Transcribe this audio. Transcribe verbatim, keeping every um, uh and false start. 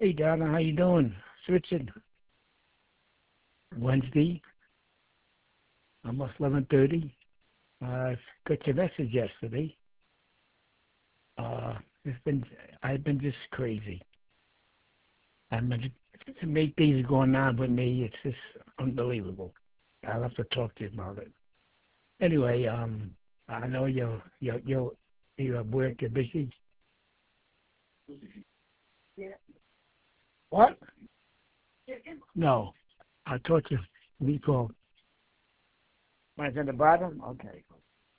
Hey, Donna, how you doing? It's Richard. Wednesday, almost eleven thirty. Uh, got your message yesterday. Uh, it's been, I've been just crazy. I mean, to make things going on with me, it's just unbelievable. I'll have to talk to you about it. Anyway, um, I know you're, you're, you're, you're at work, you're busy. What? No. I told you, we call. Mine's at the bottom? Okay.